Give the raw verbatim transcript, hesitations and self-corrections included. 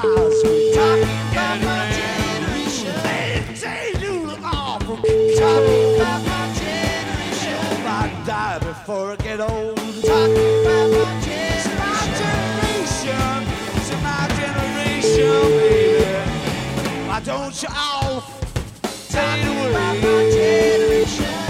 eyes. Talking about my generation. They say you look awful. Talking about my generation. I might die before I get old. Talking about my generation. My generation. It's my generation, baby. Why don't you all fade away? Talking about my generation.